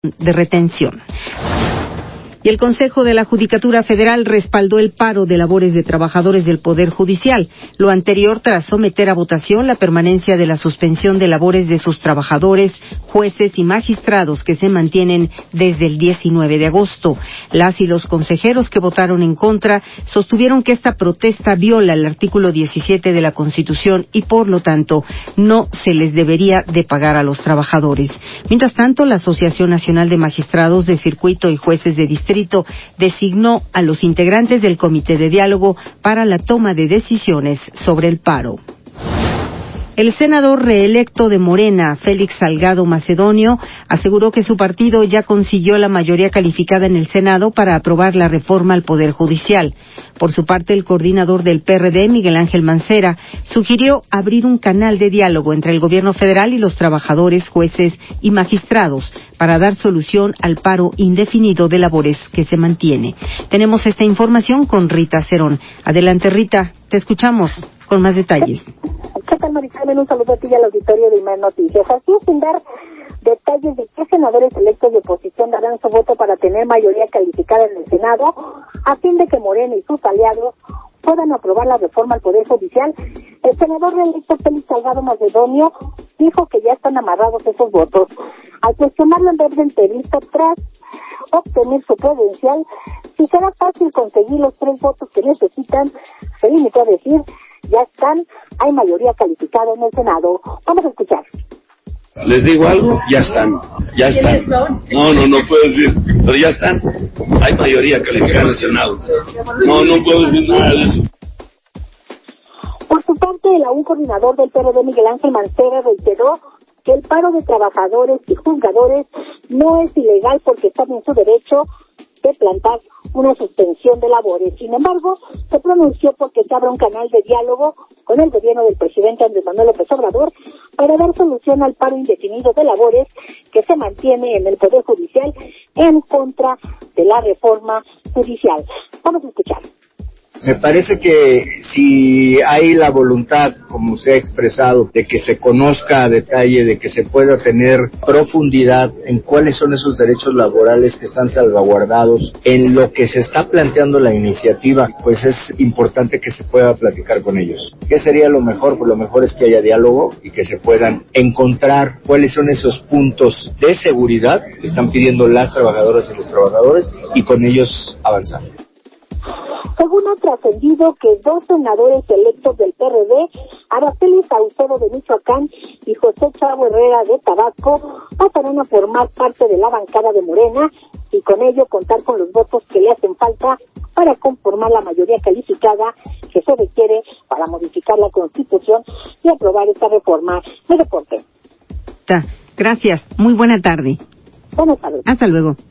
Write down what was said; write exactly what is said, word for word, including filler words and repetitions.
de retención. Y el Consejo de la Judicatura Federal respaldó el paro de labores de trabajadores del Poder Judicial. Lo anterior tras someter a votación la permanencia de la suspensión de labores de sus trabajadores, jueces y magistrados que se mantienen desde el diecinueve de agosto. Las y los consejeros que votaron en contra sostuvieron que esta protesta viola el artículo diecisiete de la Constitución y, por lo tanto, no se les debería de pagar a los trabajadores. Mientras tanto, la Asociación Nacional de Magistrados de Circuito y Jueces de Distrito designó a los integrantes del Comité de Diálogo para la toma de decisiones sobre el paro. El senador reelecto de Morena, Félix Salgado Macedonio, aseguró que su partido ya consiguió la mayoría calificada en el Senado para aprobar la reforma al Poder Judicial. Por su parte, el coordinador del P R D, Miguel Ángel Mancera, sugirió abrir un canal de diálogo entre el gobierno federal y los trabajadores, jueces y magistrados para dar solución al paro indefinido de labores que se mantiene. Tenemos esta información con Rita Cerón. Adelante, Rita, te escuchamos con más detalles. ¿Qué tal, Maricarmen? Un saludo a ti y al auditorio de Imer Noticias. Así es, sin dar detalles de qué senadores electos de oposición darán su voto para tener mayoría calificada en el Senado, a fin de que Morena y sus aliados puedan aprobar la reforma al Poder Judicial. El senador reelecto Félix Salgado Macedonio dijo que ya están amarrados esos votos. Al cuestionarlo en breve entrevista tras obtener su credencial, si será fácil conseguir los tres votos que necesitan, se limitó a decir: ya están, hay mayoría calificada en el Senado. Vamos a escuchar. Les digo algo, ya están, ya están. No, no, no puedo decir, pero ya están. Hay mayoría calificada en el Senado. No, no puedo decir nada de eso. Por su parte, el aún coordinador del P R D, Miguel Ángel Mancera, reiteró que el paro de trabajadores y juzgadores no es ilegal porque están en su derecho de plantar una suspensión de labores. Sin embargo, se pronunció porque se abra un canal de diálogo con el gobierno del presidente Andrés Manuel López Obrador para dar solución al paro indefinido de labores que se mantiene en el Poder Judicial en contra de la reforma judicial. Vamos a escuchar. Me parece que si hay la voluntad, como se ha expresado, de que se conozca a detalle, de que se pueda tener profundidad en cuáles son esos derechos laborales que están salvaguardados, en lo que se está planteando la iniciativa, pues es importante que se pueda platicar con ellos. ¿Qué sería lo mejor? Pues lo mejor es que haya diálogo y que se puedan encontrar cuáles son esos puntos de seguridad que están pidiendo las trabajadoras y los trabajadores y con ellos avanzar. Según ha trascendido que dos senadores electos del P R D, Araceli Saucedo de Michoacán y José Chavo Herrera de Tabasco, pasarán a formar parte de la bancada de Morena y con ello contar con los votos que le hacen falta para conformar la mayoría calificada que se requiere para modificar la Constitución y aprobar esta reforma. Me reporte. Gracias. Muy buena tarde. Buenas tardes. Hasta luego.